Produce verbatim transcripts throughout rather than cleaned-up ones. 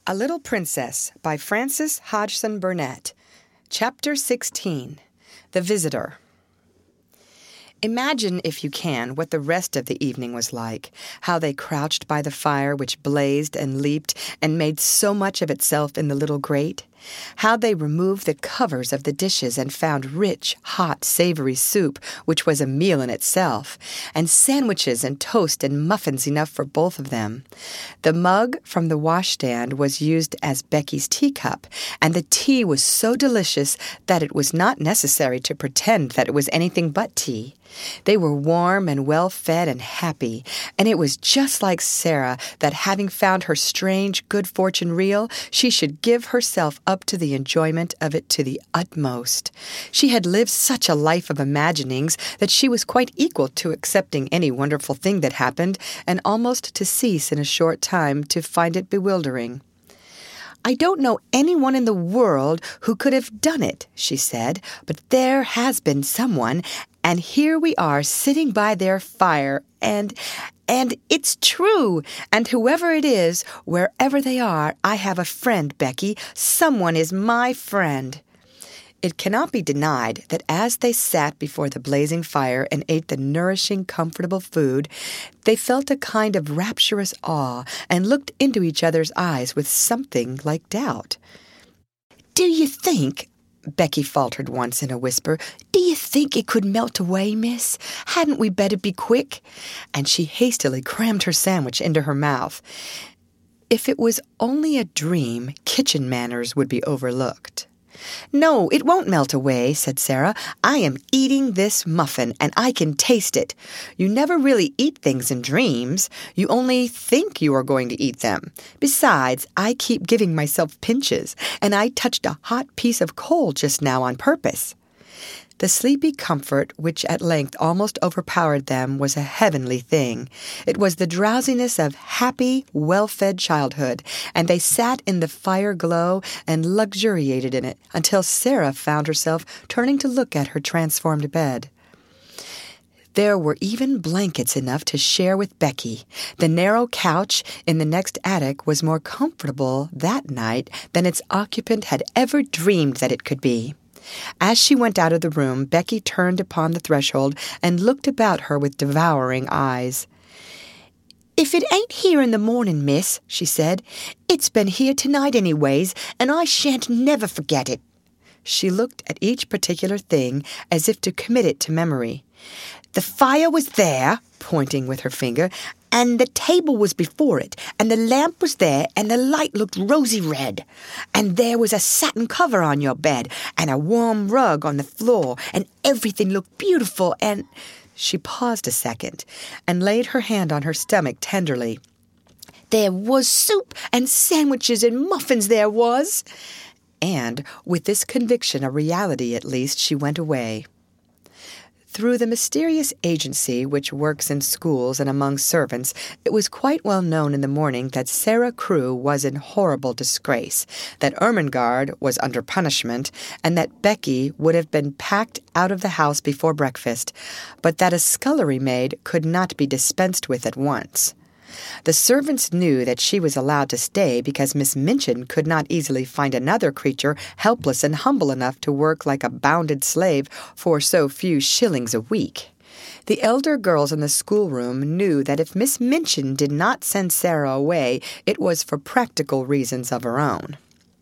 A Little Princess by Frances Hodgson Burnett. Chapter sixteen. The Visitor. Imagine, if you can, what the rest of the evening was like, how they crouched by the fire which blazed and leaped and made so much of itself in the little grate, how they removed the covers of the dishes and found rich, hot, savory soup, which was a meal in itself, and sandwiches and toast and muffins enough for both of them. The mug from the washstand was used as Becky's teacup, and the tea was so delicious that it was not necessary to pretend that it was anything but tea. They were warm and well-fed and happy, and it was just like Sarah that, having found her strange good fortune real, she should give herself up to the enjoyment of it to the utmost. She had lived such a life of imaginings that she was quite equal to accepting any wonderful thing that happened, and almost to cease in a short time to find it bewildering. "I don't know anyone in the world who could have done it," she said, "but there has been someone, and here we are sitting by their fire, and, and it's true, and whoever it is, wherever they are, I have a friend, Becky. Someone is my friend." It cannot be denied that as they sat before the blazing fire and ate the nourishing, comfortable food, they felt a kind of rapturous awe and looked into each other's eyes with something like doubt. "Do you think," Becky faltered once in a whisper, "do you think it could melt away, miss? Hadn't we better be quick?" And she hastily crammed her sandwich into her mouth. If it was only a dream, kitchen manners would be overlooked. "No, it won't melt away," said Sarah. "I am eating this muffin, and I can taste it. You never really eat things in dreams. You only think you are going to eat them. Besides, I keep giving myself pinches, and I touched a hot piece of coal just now on purpose." The sleepy comfort which at length almost overpowered them was a heavenly thing. It was the drowsiness of happy, well-fed childhood, and they sat in the fire glow and luxuriated in it until Sarah found herself turning to look at her transformed bed. There were even blankets enough to share with Becky. The narrow couch in the next attic was more comfortable that night than its occupant had ever dreamed that it could be. As she went out of the room, Becky turned upon the threshold and looked about her with devouring eyes. "If it ain't here in the morning, miss," she said, "it's been here tonight anyways, and I shan't never forget it." She looked at each particular thing as if to commit it to memory. "The fire was there," pointing with her finger, "and the table was before it, and the lamp was there, and the light looked rosy red. And there was a satin cover on your bed, and a warm rug on the floor, and everything looked beautiful, and—" She paused a second, and laid her hand on her stomach tenderly. "There was soup and sandwiches and muffins, there was." And, with this conviction a reality at least, she went away. Through the mysterious agency which works in schools and among servants, it was quite well known in the morning that Sarah Crewe was in horrible disgrace, that Ermengarde was under punishment, and that Becky would have been packed out of the house before breakfast, but that a scullery maid could not be dispensed with at once. The servants knew that she was allowed to stay because Miss Minchin could not easily find another creature helpless and humble enough to work like a bounded slave for so few shillings a week. The elder girls in the schoolroom knew that if Miss Minchin did not send Sarah away, it was for practical reasons of her own.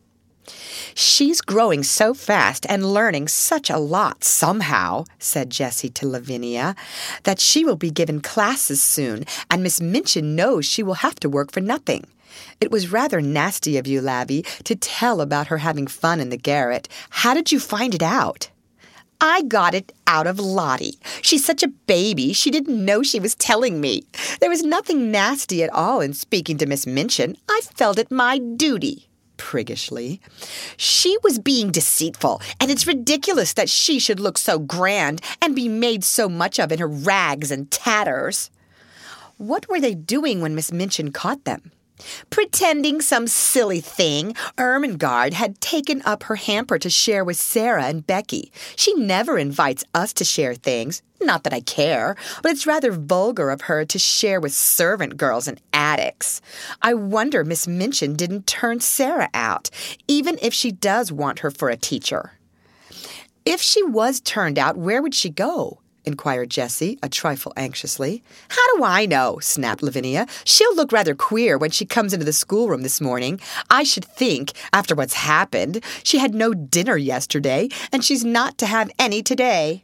"She's growing so fast and learning such a lot somehow," said Jessie to Lavinia, "that she will be given classes soon, and Miss Minchin knows she will have to work for nothing. It was rather nasty of you, Lavvy, to tell about her having fun in the garret. How did you find it out?" "I got it out of Lottie. She's such a baby, she didn't know she was telling me. There was nothing nasty at all in speaking to Miss Minchin. I felt it my duty." Priggishly. "She was being deceitful, and it's ridiculous that she should look so grand and be made so much of in her rags and tatters." "What were they doing when Miss Minchin caught them?" Pretending some silly thing, Ermengarde had taken up her hamper to share with Sarah and Becky. She never invites us to share things. Not that I care, but it's rather vulgar of her to share with servant girls and addicts. I wonder Miss Minchin didn't turn Sarah out, even if she does want her for a teacher. If she was turned out, where would she go? Inquired Jessie, a trifle anxiously. How do I know? Snapped Lavinia. She'll look rather queer when she comes into the schoolroom this morning. I should think, after what's happened, she had no dinner yesterday, and she's not to have any today.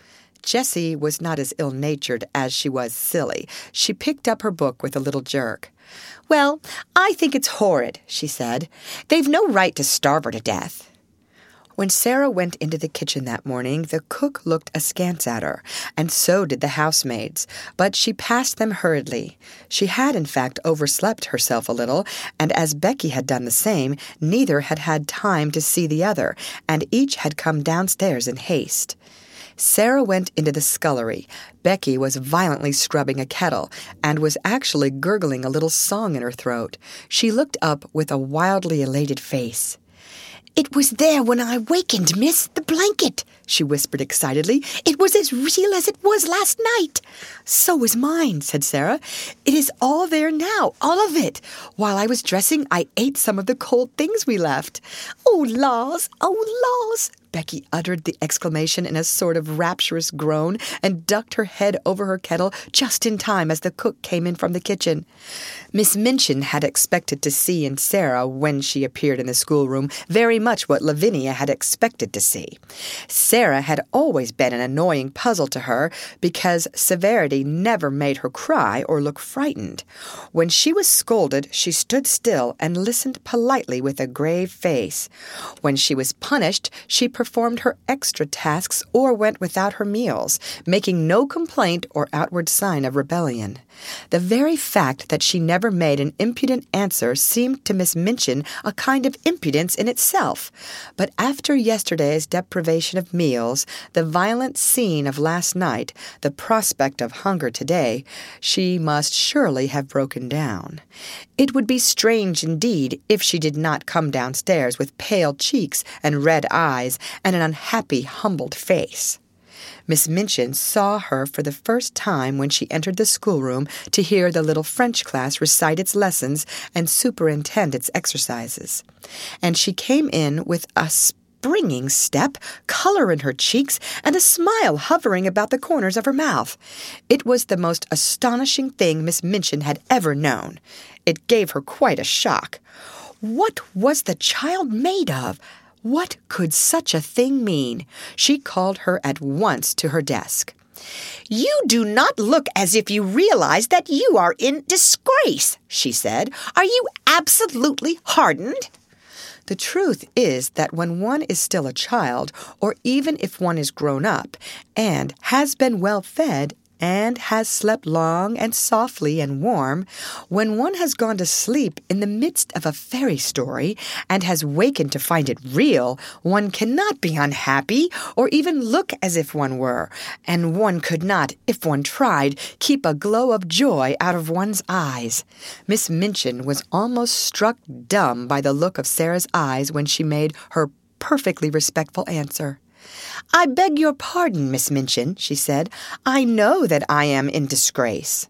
Jessie was not as ill-natured as she was silly. She picked up her book with a little jerk. Well, I think it's horrid, she said. They've no right to starve her to death. When Sarah went into the kitchen that morning, the cook looked askance at her, and so did the housemaids, but she passed them hurriedly. She had, in fact, overslept herself a little, and as Becky had done the same, neither had had time to see the other, and each had come downstairs in haste. Sarah went into the scullery. Becky was violently scrubbing a kettle, and was actually gurgling a little song in her throat. She looked up with a wildly elated face. "It was there when I wakened, miss, the blanket," she whispered excitedly. "It was as real as it was last night." "So was mine," said Sarah. "It is all there now, all of it. While I was dressing, I ate some of the cold things we left." "Oh, laws, oh, laws!" Becky uttered the exclamation in a sort of rapturous groan and ducked her head over her kettle just in time as the cook came in from the kitchen. Miss Minchin had expected to see in Sarah, when she appeared in the schoolroom, very much what Lavinia had expected to see. Sarah had always been an annoying puzzle to her because severity never made her cry or look frightened. When she was scolded, she stood still and listened politely with a grave face. When she was punished, she performed her extra tasks or went without her meals, making no complaint or outward sign of rebellion. The very fact that she never made an impudent answer seemed to Miss Minchin a kind of impudence in itself. But after yesterday's deprivation of meals, the violent scene of last night, the prospect of hunger today, she must surely have broken down. It would be strange indeed if she did not come downstairs with pale cheeks and red eyes and an unhappy, humbled face. Miss Minchin saw her for the first time when she entered the schoolroom to hear the little French class recite its lessons and superintend its exercises. And she came in with a springing step, color in her cheeks, and a smile hovering about the corners of her mouth. It was the most astonishing thing Miss Minchin had ever known. It gave her quite a shock. What was the child made of? What could such a thing mean? She called her at once to her desk. "You do not look as if you realize that you are in disgrace," she said. "Are you absolutely hardened?" The truth is that when one is still a child, or even if one is grown up, and has been well fed, and has slept long and softly and warm, when one has gone to sleep in the midst of a fairy story and has wakened to find it real, one cannot be unhappy or even look as if one were, and one could not, if one tried, keep a glow of joy out of one's eyes. Miss Minchin was almost struck dumb by the look of Sarah's eyes when she made her perfectly respectful answer. "I beg your pardon, Miss Minchin," she said. "I know that I am in disgrace."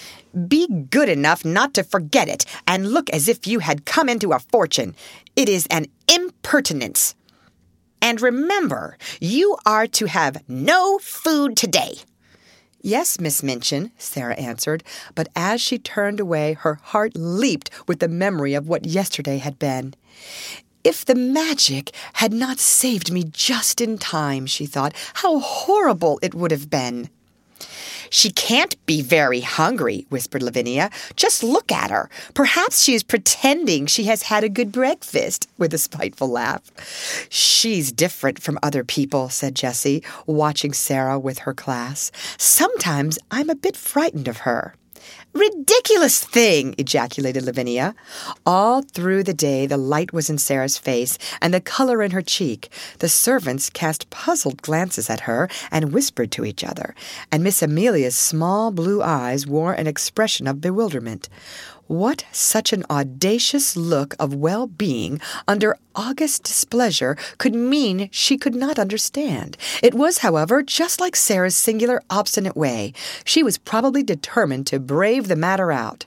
"Be good enough not to forget it, and look as if you had come into a fortune. It is an impertinence. And remember, you are to have no food today." "Yes, Miss Minchin," Sarah answered, but as she turned away, her heart leaped with the memory of what yesterday had been. "If the magic had not saved me just in time," she thought, "how horrible it would have been." "She can't be very hungry," whispered Lavinia. "Just look at her. Perhaps she is pretending she has had a good breakfast," with a spiteful laugh. "She's different from other people," said Jessie, watching Sarah with her class. "Sometimes I'm a bit frightened of her." "Ridiculous thing!" ejaculated Lavinia. All through the day the light was in Sarah's face and the color in her cheek. The servants cast puzzled glances at her and whispered to each other, and Miss Amelia's small blue eyes wore an expression of bewilderment. What such an audacious look of well-being under august displeasure could mean she could not understand. It was, however, just like Sarah's singular obstinate way. She was probably determined to brave the matter out.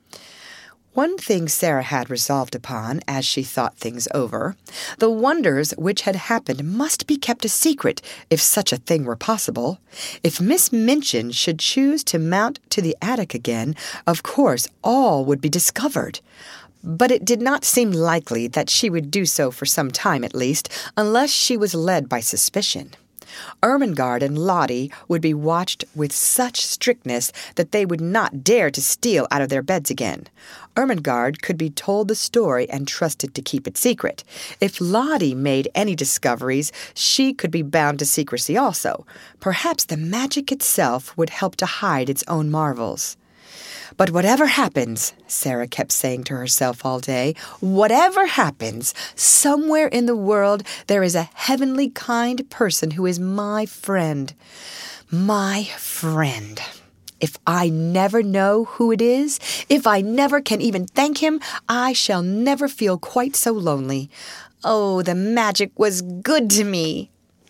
One thing Sarah had resolved upon, as she thought things over, the wonders which had happened must be kept a secret, if such a thing were possible. If Miss Minchin should choose to mount to the attic again, of course all would be discovered. But it did not seem likely that she would do so for some time at least, unless she was led by suspicion. Ermengarde and Lottie would be watched with such strictness that they would not dare to steal out of their beds again. Ermengarde could be told the story and trusted to keep it secret. If Lottie made any discoveries, she could be bound to secrecy also. Perhaps the magic itself would help to hide its own marvels. But whatever happens, Sarah kept saying to herself all day, whatever happens, somewhere in the world there is a heavenly kind person who is my friend. My friend. If I never know who it is, if I never can even thank him, I shall never feel quite so lonely. Oh, the magic was good to me.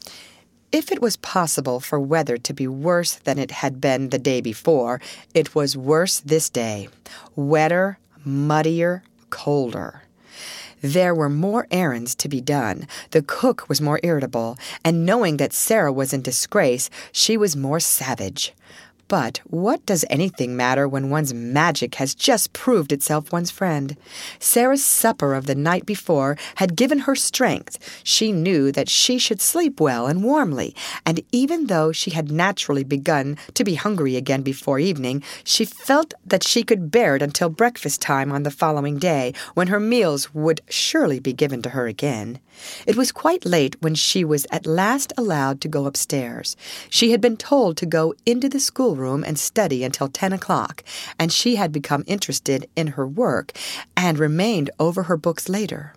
If it was possible for weather to be worse than it had been the day before, it was worse this day. Wetter, muddier, colder. There were more errands to be done. The cook was more irritable, and knowing that Sarah was in disgrace, she was more savage. But what does anything matter when one's magic has just proved itself one's friend? Sarah's supper of the night before had given her strength. She knew that she should sleep well and warmly, and even though she had naturally begun to be hungry again before evening, she felt that she could bear it until breakfast time on the following day, when her meals would surely be given to her again. It was quite late when she was at last allowed to go upstairs. She had been told to go into the schoolroom and study until ten o'clock, and she had become interested in her work and remained over her books later.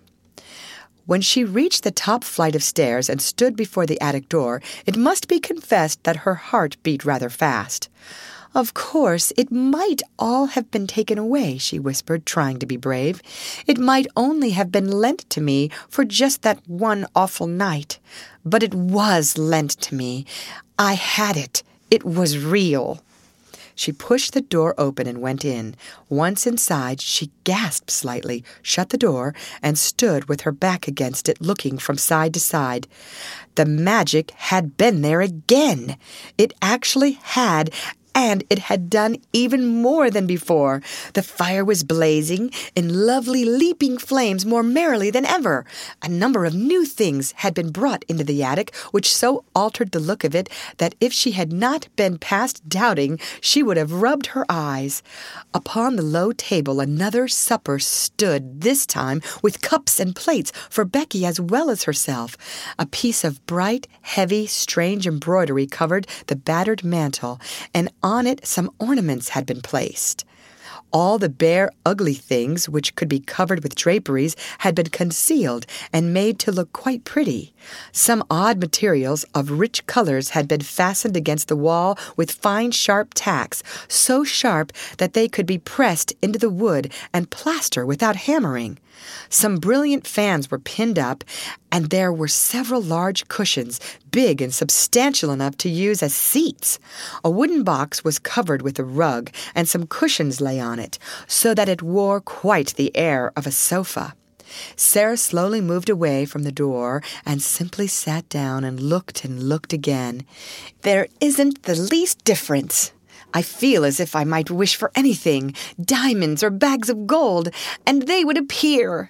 When she reached the top flight of stairs and stood before the attic door, it must be confessed that her heart beat rather fast. Of course, it might all have been taken away, she whispered, trying to be brave. It might only have been lent to me for just that one awful night. But it was lent to me. I had it. It was real. She pushed the door open and went in. Once inside, she gasped slightly, shut the door, and stood with her back against it, looking from side to side. The magic had been there again. It actually had, and it had done even more than before. The fire was blazing in lovely leaping flames more merrily than ever. A number of new things had been brought into the attic, which so altered the look of it that if she had not been past doubting, she would have rubbed her eyes. Upon the low table another supper stood, this time with cups and plates for Becky as well as herself. A piece of bright, heavy, strange embroidery covered the battered mantel, and on it some ornaments had been placed. All the bare, ugly things which could be covered with draperies had been concealed and made to look quite pretty. Some odd materials of rich colors had been fastened against the wall with fine, sharp tacks, so sharp that they could be pressed into the wood and plaster without hammering. Some brilliant fans were pinned up, and there were several large cushions, big and substantial enough to use as seats. A wooden box was covered with a rug, and some cushions lay on it, so that it wore quite the air of a sofa. Sarah slowly moved away from the door and simply sat down and looked and looked again. There isn't the least difference. I feel as if I might wish for anything, diamonds or bags of gold, and they would appear.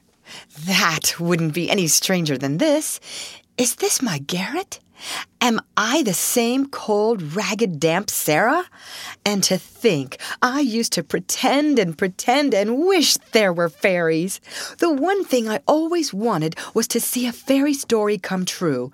That wouldn't be any stranger than this. Is this my garret? Am I the same cold, ragged, damp Sarah? And to think, I used to pretend and pretend and wish there were fairies. The one thing I always wanted was to see a fairy story come true.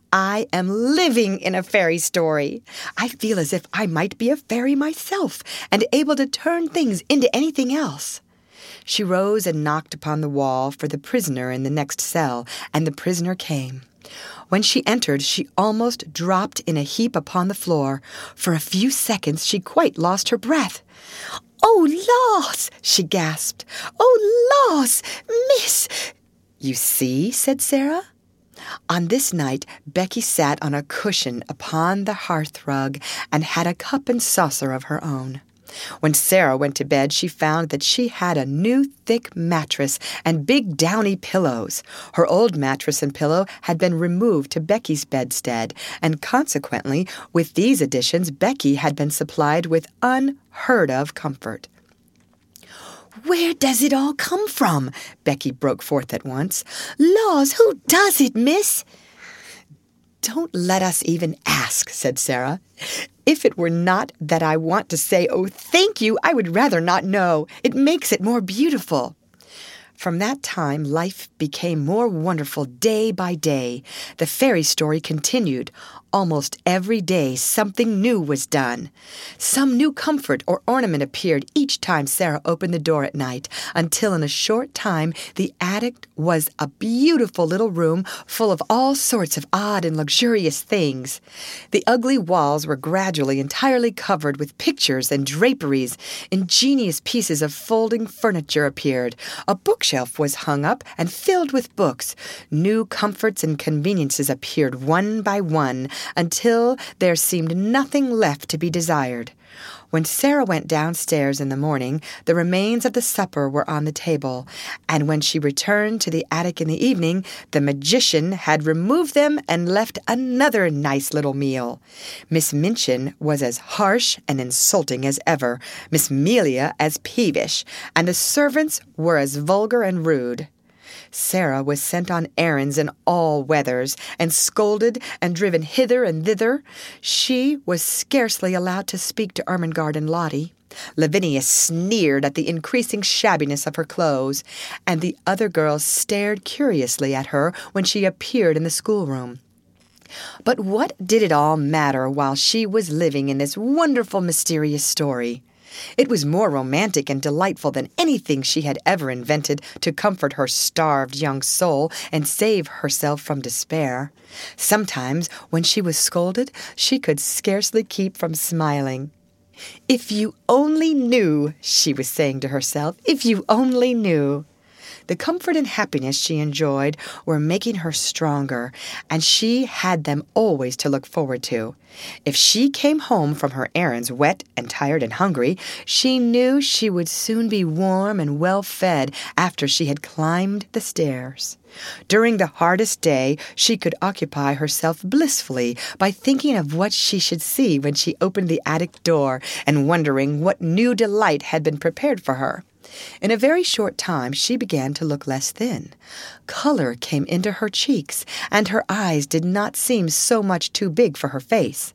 I am living in a fairy story. I feel as if I might be a fairy myself and able to turn things into anything else. She rose and knocked upon the wall for the prisoner in the next cell, and the prisoner came. When she entered, she almost dropped in a heap upon the floor. For a few seconds she quite lost her breath. "Oh, laws!" she gasped. "Oh, laws, miss!" "You see," said Sarah. On this night, Becky sat on a cushion upon the hearth-rug and had a cup and saucer of her own. When Sarah went to bed, she found that she had a new thick mattress and big downy pillows. Her old mattress and pillow had been removed to Becky's bedstead, and consequently, with these additions, Becky had been supplied with unheard-of comfort. "Where does it all come from?" Becky broke forth at once. "Laws, who does it, miss?" "Don't let us even ask," said Sarah. "If it were not that I want to say, 'Oh, thank you,' I would rather not know. It makes it more beautiful." From that time, life became more wonderful day by day. The fairy story continued. Almost every day something new was done. Some new comfort or ornament appeared each time Sarah opened the door at night, until in a short time the attic was a beautiful little room full of all sorts of odd and luxurious things. The ugly walls were gradually entirely covered with pictures and draperies. Ingenious pieces of folding furniture appeared. A bookshelf was hung up and filled with books. New comforts and conveniences appeared one by one, until there seemed nothing left to be desired. When Sarah went downstairs in the morning, the remains of the supper were on the table, and when she returned to the attic in the evening, the magician had removed them and left another nice little meal. Miss Minchin was as harsh and insulting as ever, Miss Amelia as peevish, and the servants were as vulgar and rude. Sarah was sent on errands in all weathers, and scolded and driven hither and thither. She was scarcely allowed to speak to Ermengarde and Lottie. Lavinia sneered at the increasing shabbiness of her clothes, and the other girls stared curiously at her when she appeared in the schoolroom. But what did it all matter while she was living in this wonderful, mysterious story? It was more romantic and delightful than anything she had ever invented to comfort her starved young soul and save herself from despair. Sometimes, when she was scolded, she could scarcely keep from smiling. "If you only knew," she was saying to herself, "if you only knew." The comfort and happiness she enjoyed were making her stronger, and she had them always to look forward to. If she came home from her errands wet and tired and hungry, she knew she would soon be warm and well fed after she had climbed the stairs. During the hardest day, she could occupy herself blissfully by thinking of what she should see when she opened the attic door and wondering what new delight had been prepared for her. In a very short time she began to look less thin. Color came into her cheeks, and her eyes did not seem so much too big for her face.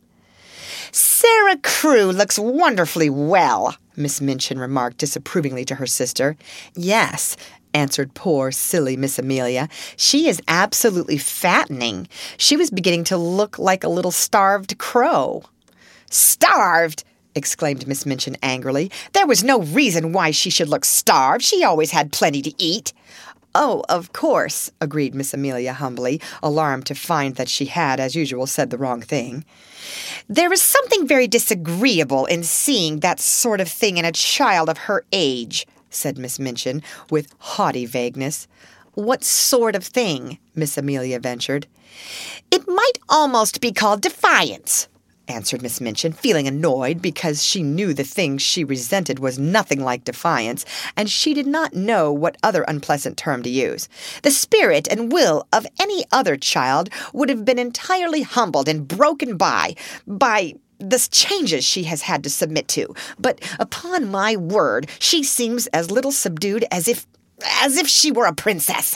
"Sarah Crewe looks wonderfully well," Miss Minchin remarked disapprovingly to her sister. "Yes," answered poor, silly Miss Amelia. "She is absolutely fattening. She was beginning to look like a little starved crow." "Starved!" exclaimed Miss Minchin angrily. "There was no reason why she should look starved. She always had plenty to eat." "Oh, of course," agreed Miss Amelia humbly, alarmed to find that she had, as usual, said the wrong thing. "There is something very disagreeable in seeing that sort of thing in a child of her age," said Miss Minchin, with haughty vagueness. "What sort of thing?" Miss Amelia ventured. "It might almost be called defiance," answered Miss Minchin, feeling annoyed because she knew the thing she resented was nothing like defiance, and she did not know what other unpleasant term to use. "The spirit and will of any other child would have been entirely humbled and broken by, by the changes she has had to submit to. But upon my word, she seems as little subdued as if, as if she were a princess."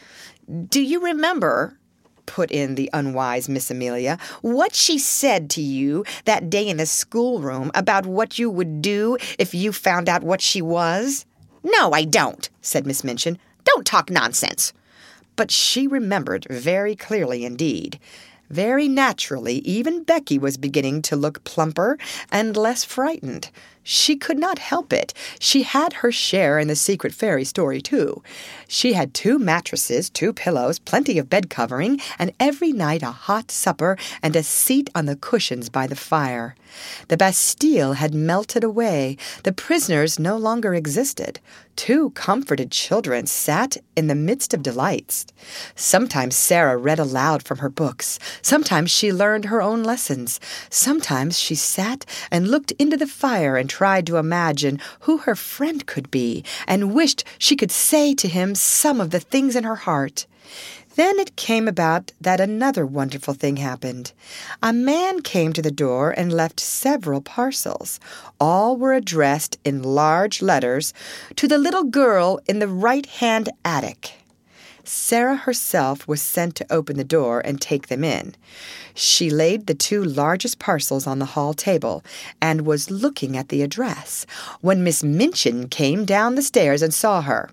"Do you remember," put in the unwise Miss Amelia, "what she said to you that day in the schoolroom about what you would do if you found out what she was?" "No, I don't," said Miss Minchin. "Don't talk nonsense." But she remembered very clearly indeed. Very naturally, even Becky was beginning to look plumper and less frightened. She could not help it. She had her share in the secret fairy story, too. She had two mattresses, two pillows, plenty of bed covering, and every night a hot supper and a seat on the cushions by the fire. The Bastille had melted away. The prisoners no longer existed. Two comforted children sat in the midst of delights. Sometimes Sarah read aloud from her books. Sometimes she learned her own lessons. Sometimes she sat and looked into the fire and tried to imagine who her friend could be, and wished she could say to him some of the things in her heart. Then it came about that another wonderful thing happened. A man came to the door and left several parcels. All were addressed in large letters to the little girl in the right-hand attic. Sarah herself was sent to open the door and take them in. She laid the two largest parcels on the hall table and was looking at the address when Miss Minchin came down the stairs and saw her.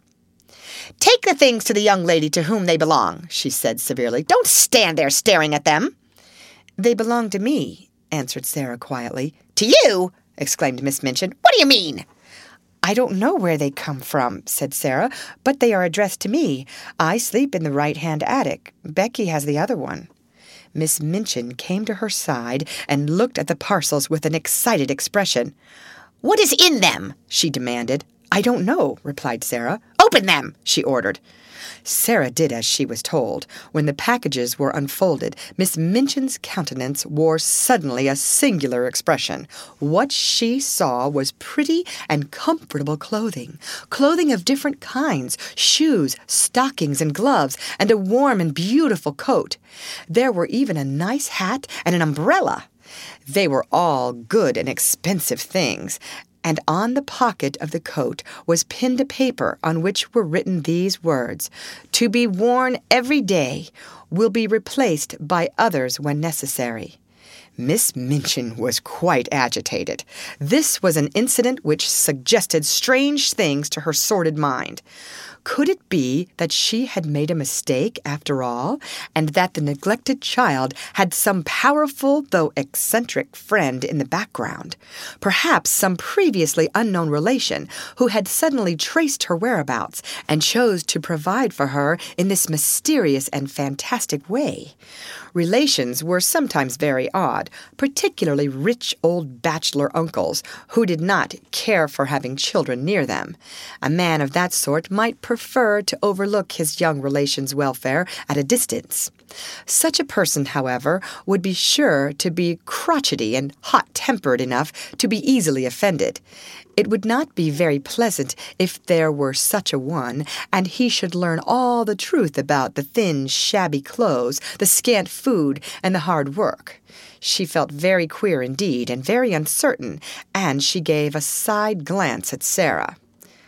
"Take the things to the young lady to whom they belong," she said severely. "Don't stand there staring at them." "They belong to me," answered Sarah quietly. "To you?" exclaimed Miss Minchin. "What do you mean?" "I don't know where they come from," said Sarah, "but they are addressed to me. I sleep in the right-hand attic. Becky has the other one." Miss Minchin came to her side and looked at the parcels with an excited expression. "What is in them?" she demanded. "I don't know," replied Sarah. "Open them," she ordered. Sarah did as she was told. When the packages were unfolded, Miss Minchin's countenance wore suddenly a singular expression. What she saw was pretty and comfortable clothing, clothing of different kinds, shoes, stockings, and gloves, and a warm and beautiful coat. There were even a nice hat and an umbrella. They were all good and expensive things, and on the pocket of the coat was pinned a paper on which were written these words, "To be worn every day, will be replaced by others when necessary." Miss Minchin was quite agitated. This was an incident which suggested strange things to her sordid mind. Could it be that she had made a mistake after all, and that the neglected child had some powerful though eccentric friend in the background? Perhaps some previously unknown relation who had suddenly traced her whereabouts and chose to provide for her in this mysterious and fantastic way. Relations were sometimes very odd, particularly rich old bachelor uncles who did not care for having children near them. A man of that sort might prefer to overlook his young relation's welfare at a distance. Such a person, however, would be sure to be crotchety and hot-tempered enough to be easily offended. It would not be very pleasant if there were such a one, and he should learn all the truth about the thin, shabby clothes, the scant food, and the hard work. She felt very queer indeed, and very uncertain, and she gave a side glance at Sarah.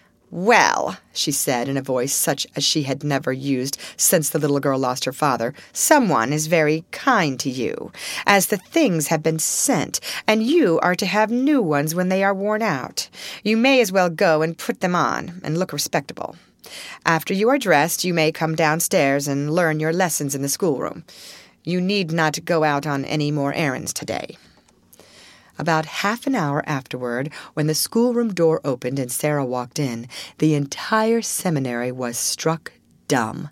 "Well," she said in a voice such as she had never used since the little girl lost her father, "someone is very kind to you, as the things have been sent, and you are to have new ones when they are worn out. You may as well go and put them on, and look respectable. After you are dressed, you may come downstairs and learn your lessons in the schoolroom. You need not go out on any more errands today." About half an hour afterward, when the schoolroom door opened and Sarah walked in, the entire seminary was struck dumb.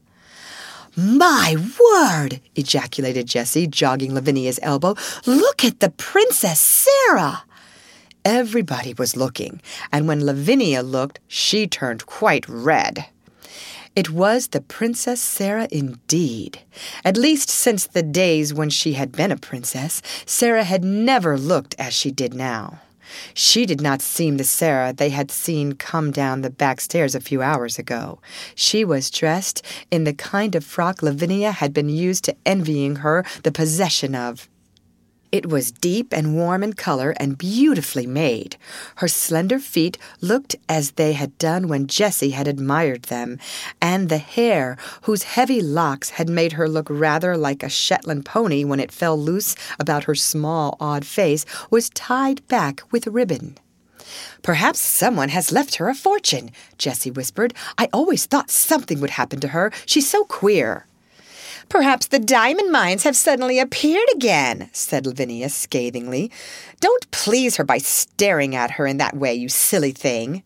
"My word!" ejaculated Jessie, jogging Lavinia's elbow. "Look at the Princess Sarah!" Everybody was looking, and when Lavinia looked, she turned quite red. It was the Princess Sarah indeed. At least since the days when she had been a princess, Sarah had never looked as she did now. She did not seem the Sarah they had seen come down the back stairs a few hours ago. She was dressed in the kind of frock Lavinia had been used to envying her the possession of. It was deep and warm in color and beautifully made. Her slender feet looked as they had done when Jessie had admired them, and the hair, whose heavy locks had made her look rather like a Shetland pony when it fell loose about her small, odd face, was tied back with ribbon. "Perhaps someone has left her a fortune," Jessie whispered. "I always thought something would happen to her. She's so queer." Perhaps the diamond mines have suddenly appeared again, said Lavinia scathingly. Don't please her by staring at her in that way, you silly thing.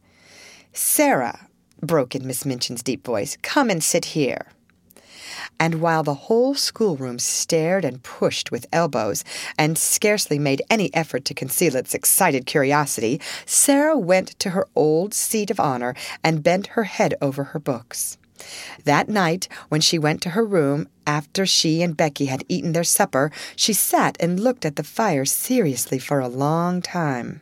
Sarah, broke in Miss Minchin's deep voice, come and sit here. And while the whole schoolroom stared and pushed with elbows and scarcely made any effort to conceal its excited curiosity, Sarah went to her old seat of honor and bent her head over her books. That night, when she went to her room, after she and Becky had eaten their supper, she sat and looked at the fire seriously for a long time.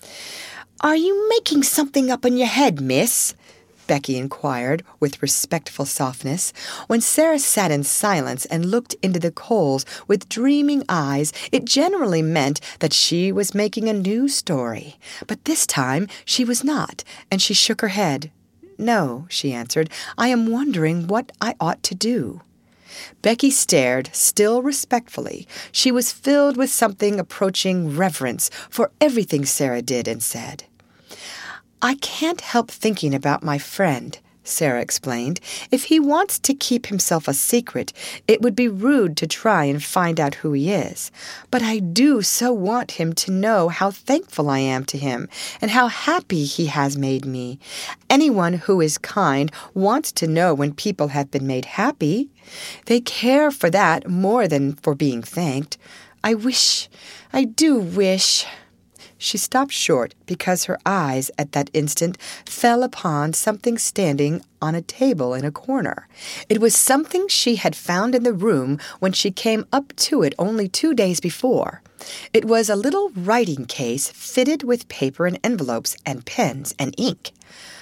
"Are you making something up in your head, miss?" Becky inquired with respectful softness. When Sarah sat in silence and looked into the coals with dreaming eyes, it generally meant that she was making a new story. But this time she was not, and she shook her head. "No," she answered, "I am wondering what I ought to do." Becky stared, still respectfully. She was filled with something approaching reverence for everything Sarah did and said. "I can't help thinking about my friend," Sarah explained. "If he wants to keep himself a secret, it would be rude to try and find out who he is. But I do so want him to know how thankful I am to him and how happy he has made me. Anyone who is kind wants to know when people have been made happy. They care for that more than for being thanked. I wish, I do wish—" She stopped short because her eyes at that instant fell upon something standing on a table in a corner. It was something she had found in the room when she came up to it only two days before. It was a little writing case fitted with paper and envelopes and pens and ink.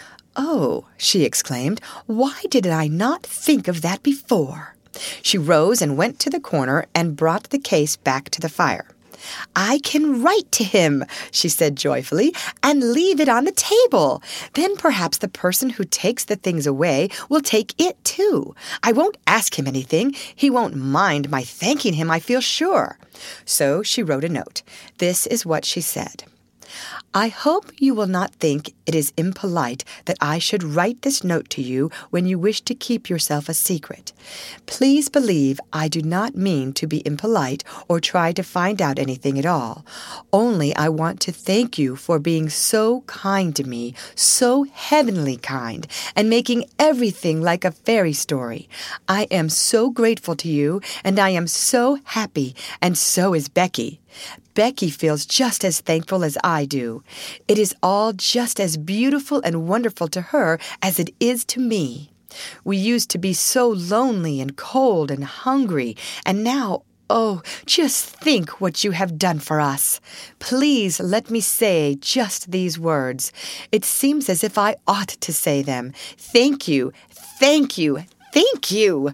"Oh," she exclaimed, "why did I not think of that before?" She rose and went to the corner and brought the case back to the fire. "I can write to him," she said joyfully, "and leave it on the table. Then perhaps the person who takes the things away will take it too. I won't ask him anything. He won't mind my thanking him, I feel sure." So she wrote a note. This is what she said. "I hope you will not think it is impolite that I should write this note to you when you wish to keep yourself a secret. Please believe I do not mean to be impolite or try to find out anything at all. Only I want to thank you for being so kind to me, so heavenly kind, and making everything like a fairy story. I am so grateful to you, and I am so happy, and so is Becky. Becky feels just as thankful as I do. It is all just as beautiful and wonderful to her as it is to me. We used to be so lonely and cold and hungry, and now, oh, just think what you have done for us. Please let me say just these words. It seems as if I ought to say them. Thank you, thank you, thank you."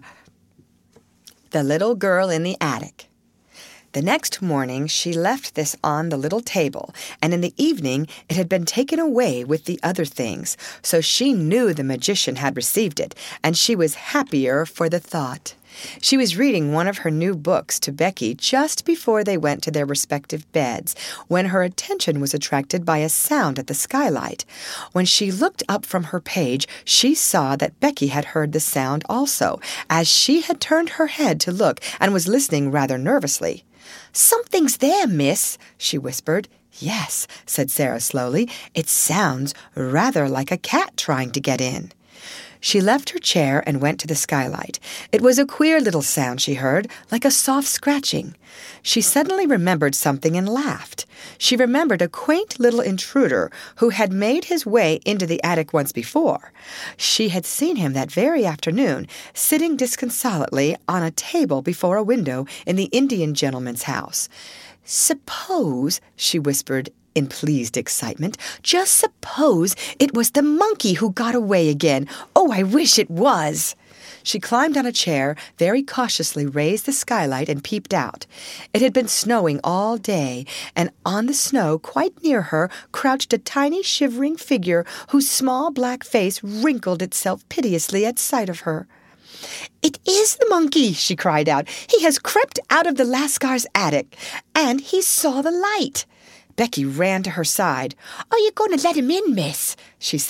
The Little Girl in the Attic. The next morning she left this on the little table, and in the evening it had been taken away with the other things, so she knew the magician had received it, and she was happier for the thought. She was reading one of her new books to Becky just before they went to their respective beds, when her attention was attracted by a sound at the skylight. When she looked up from her page, she saw that Becky had heard the sound also, as she had turned her head to look and was listening rather nervously. "Something's there, miss," she whispered. "Yes," said Sarah slowly. "It sounds rather like a cat trying to get in." She left her chair and went to the skylight. It was a queer little sound she heard, like a soft scratching. She suddenly remembered something and laughed. She remembered a quaint little intruder who had made his way into the attic once before. She had seen him that very afternoon, sitting disconsolately on a table before a window in the Indian gentleman's house. "Suppose," she whispered in pleased excitement, "just suppose it was the monkey who got away again. Oh, I wish it was." She climbed on a chair, very cautiously raised the skylight, and peeped out. It had been snowing all day, and on the snow, quite near her, crouched a tiny shivering figure whose small black face wrinkled itself piteously at sight of her. "It is the monkey," she cried out. "He has crept out of the Lascar's attic, and he saw the light." Becky ran to her side. "Are you going to let him in, miss?" she said.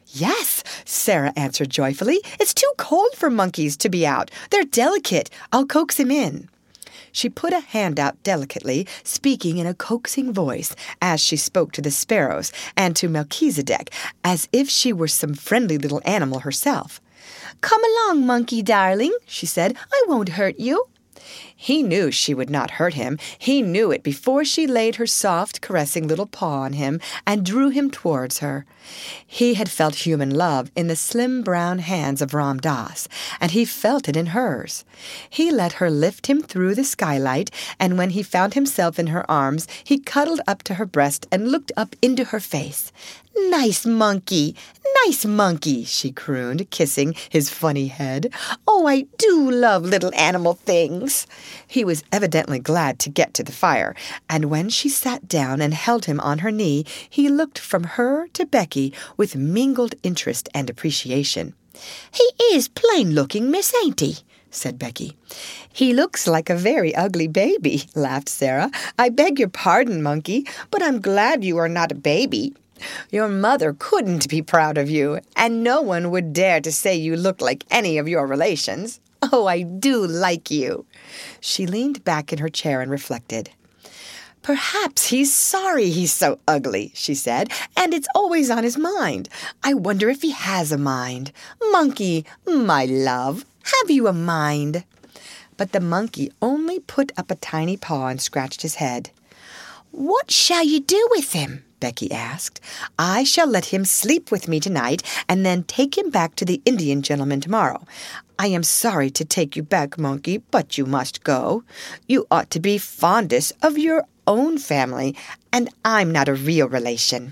Yes, Sarah answered joyfully. It's too cold for monkeys to be out. They're delicate. I'll coax him in. She put a hand out delicately, speaking in a coaxing voice as she spoke to the sparrows and to Melchizedek, as if she were some friendly little animal herself. "Come along, monkey darling," she said. "I won't hurt you." He knew she would not hurt him. He knew it before she laid her soft, caressing little paw on him and drew him towards her. He had felt human love in the slim brown hands of Ram Dass, and he felt it in hers. He let her lift him through the skylight, and when he found himself in her arms, he cuddled up to her breast and looked up into her face. "Nice monkey, nice monkey," she crooned, kissing his funny head. "Oh, I do love little animal things." He was evidently glad to get to the fire, and when she sat down and held him on her knee, he looked from her to Becky with mingled interest and appreciation. "He is plain-looking, miss, ain't he?" said Becky. "He looks like a very ugly baby," laughed Sarah. "I beg your pardon, monkey, but I'm glad you are not a baby. Your mother couldn't be proud of you, and no one would dare to say you look like any of your relations. Oh, I do like you." She leaned back in her chair and reflected. "Perhaps he's sorry he's so ugly," she said, "and it's always on his mind. I wonder if he has a mind. Monkey, my love, have you a mind?" But the monkey only put up a tiny paw and scratched his head. "What shall you do with him?" Becky asked. "I shall let him sleep with me tonight and then take him back to the Indian gentleman tomorrow. I am sorry to take you back, monkey, but you must go. You ought to be fondest of your own family, and I'm not a real relation."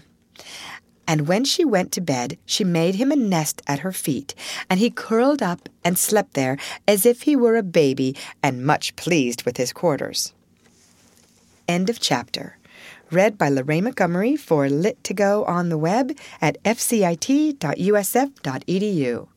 And when she went to bed, she made him a nest at her feet, and he curled up and slept there as if he were a baby and much pleased with his quarters. End of chapter. Read by Lorraine Montgomery for Lit to Go on the web at f c i t dot u s f dot e d u.